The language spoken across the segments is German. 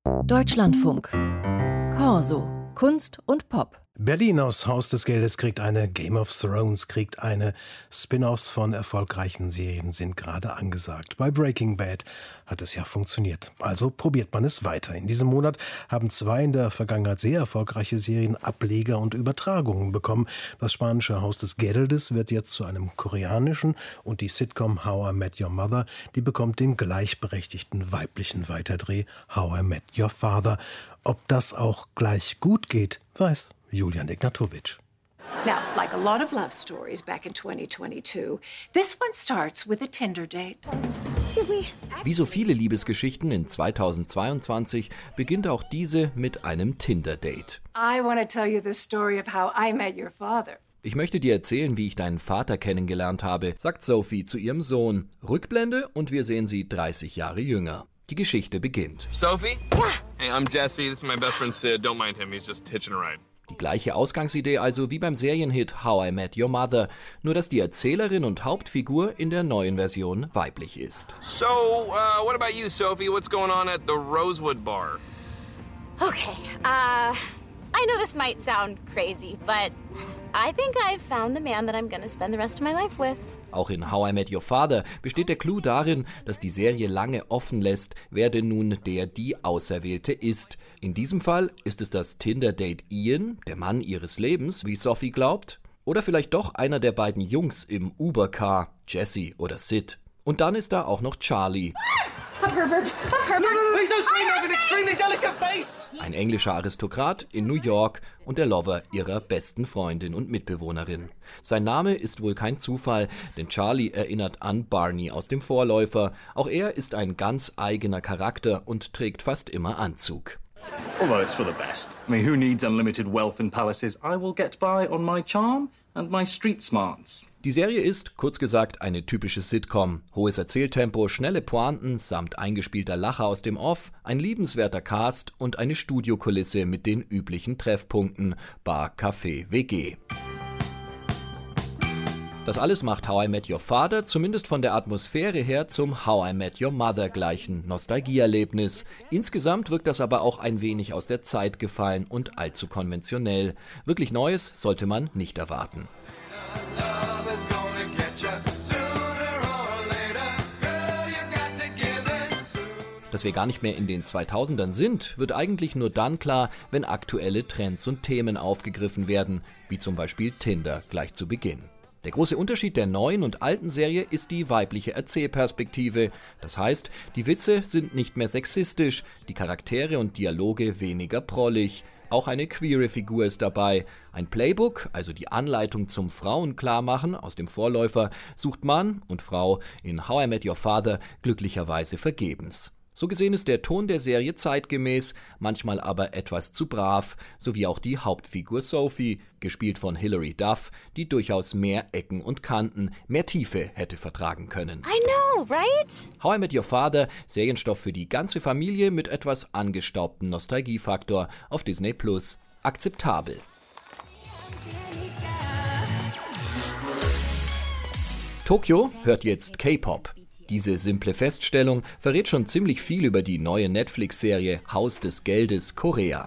Deutschlandfunk. Corso. Kunst und Pop. Berlin aus Haus des Geldes kriegt eine, Game of Thrones kriegt eine, Spin-offs von erfolgreichen Serien sind gerade angesagt. Bei Breaking Bad hat es ja funktioniert. Also probiert man es weiter. In diesem Monat haben 2 in der Vergangenheit sehr erfolgreiche Serien Ableger und Übertragungen bekommen. Das spanische Haus des Geldes wird jetzt zu einem koreanischen und die Sitcom How I Met Your Mother, die bekommt den gleichberechtigten weiblichen Weiterdreh How I Met Your Father. Ob das auch gleich gut geht, weiß Julian Ignatowicz. Now, like a lot of love stories back in 2022, this one starts with a Tinder date. Excuse me. Wie so viele Liebesgeschichten in 2022 beginnt auch diese mit einem Tinder-Date. I want to tell you the story of how I met your father. Ich möchte dir erzählen, wie ich deinen Vater kennengelernt habe, sagt Sophie zu ihrem Sohn. Rückblende und wir sehen sie 30 Jahre jünger. Die Geschichte beginnt. Sophie? Ja. Hey, I'm Jesse. This is my best friend Sid. Don't mind him. He's just hitching a ride. Die gleiche Ausgangsidee also wie beim Serienhit How I Met Your Mother, nur dass die Erzählerin und Hauptfigur in der neuen Version weiblich ist. So, what about you, Sophie? What's going on at the Rosewood Bar? Okay, I know this might sound crazy, but I think I've found the man that I'm gonna spend the rest of my life with. Auch in How I Met Your Father besteht der Clou darin, dass die Serie lange offen lässt, wer denn nun die Auserwählte ist. In diesem Fall ist es das Tinder-Date Ian, der Mann ihres Lebens, wie Sophie glaubt. Oder vielleicht doch einer der beiden Jungs im Uber-Car, Jesse oder Sid. Und dann ist da auch noch Charlie. Ein englischer Aristokrat in New York und der Lover ihrer besten Freundin und Mitbewohnerin. Sein Name ist wohl kein Zufall, denn Charlie erinnert an Barney aus dem Vorläufer. Auch er ist ein ganz eigener Charakter und trägt fast immer Anzug. Although it's for the best. I mean, who needs unlimited wealth and palaces? I will get by on my charm and my street smarts. Die Serie ist, kurz gesagt, eine typische Sitcom. Hohes Erzähltempo, schnelle Pointen samt eingespielter Lacher aus dem Off, ein liebenswerter Cast und eine Studiokulisse mit den üblichen Treffpunkten: Bar, Café, WG. Das alles macht How I Met Your Father zumindest von der Atmosphäre her zum How I Met Your Mother gleichen Nostalgieerlebnis. Insgesamt wirkt das aber auch ein wenig aus der Zeit gefallen und allzu konventionell. Wirklich Neues sollte man nicht erwarten. Dass wir gar nicht mehr in den 2000ern sind, wird eigentlich nur dann klar, wenn aktuelle Trends und Themen aufgegriffen werden, wie zum Beispiel Tinder gleich zu Beginn. Der große Unterschied der neuen und alten Serie ist die weibliche Erzählperspektive. Das heißt, die Witze sind nicht mehr sexistisch, die Charaktere und Dialoge weniger prollig. Auch eine queere Figur ist dabei. Ein Playbook, also die Anleitung zum Frauenklarmachen aus dem Vorläufer, sucht Mann und Frau in How I Met Your Father glücklicherweise vergebens. So gesehen ist der Ton der Serie zeitgemäß, manchmal aber etwas zu brav, sowie auch die Hauptfigur Sophie, gespielt von Hilary Duff, die durchaus mehr Ecken und Kanten, mehr Tiefe hätte vertragen können. I know, right? How I Met Your Father, Serienstoff für die ganze Familie mit etwas angestaubtem Nostalgiefaktor auf Disney+. Akzeptabel. Tokio hört jetzt K-Pop. Diese simple Feststellung verrät schon ziemlich viel über die neue Netflix-Serie Haus des Geldes Korea.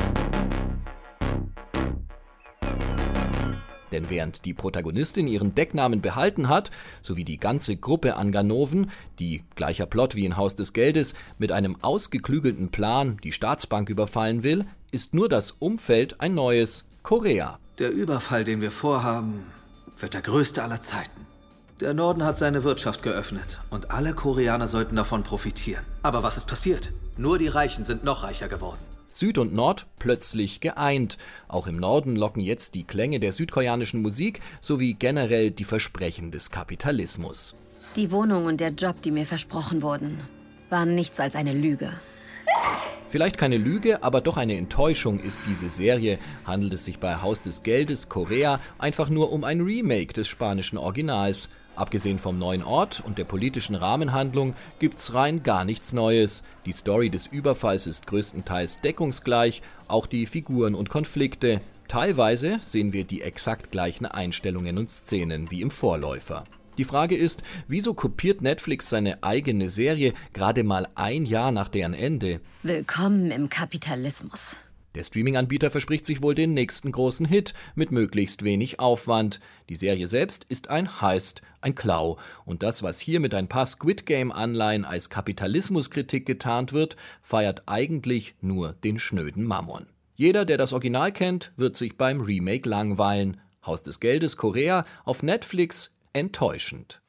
Denn während die Protagonistin ihren Decknamen behalten hat, sowie die ganze Gruppe an Ganoven, die, gleicher Plot wie in Haus des Geldes, mit einem ausgeklügelten Plan die Staatsbank überfallen will, ist nur das Umfeld ein neues: Korea. Der Überfall, den wir vorhaben, wird der größte aller Zeiten. Der Norden hat seine Wirtschaft geöffnet und alle Koreaner sollten davon profitieren. Aber was ist passiert? Nur die Reichen sind noch reicher geworden. Süd und Nord plötzlich geeint. Auch im Norden locken jetzt die Klänge der südkoreanischen Musik sowie generell die Versprechen des Kapitalismus. Die Wohnung und der Job, die mir versprochen wurden, waren nichts als eine Lüge. Vielleicht keine Lüge, aber doch eine Enttäuschung ist diese Serie. Handelt es sich bei Haus des Geldes Korea einfach nur um ein Remake des spanischen Originals. Abgesehen vom neuen Ort und der politischen Rahmenhandlung gibt's rein gar nichts Neues. Die Story des Überfalls ist größtenteils deckungsgleich, auch die Figuren und Konflikte. Teilweise sehen wir die exakt gleichen Einstellungen und Szenen wie im Vorläufer. Die Frage ist, wieso kopiert Netflix seine eigene Serie gerade mal ein Jahr nach deren Ende? Willkommen im Kapitalismus. Der Streaming-Anbieter verspricht sich wohl den nächsten großen Hit mit möglichst wenig Aufwand. Die Serie selbst ist ein Heist, ein Klau. Und das, was hier mit ein paar Squid Game-Anleihen als Kapitalismuskritik getarnt wird, feiert eigentlich nur den schnöden Mammon. Jeder, der das Original kennt, wird sich beim Remake langweilen. Haus des Geldes Korea auf Netflix enttäuschend.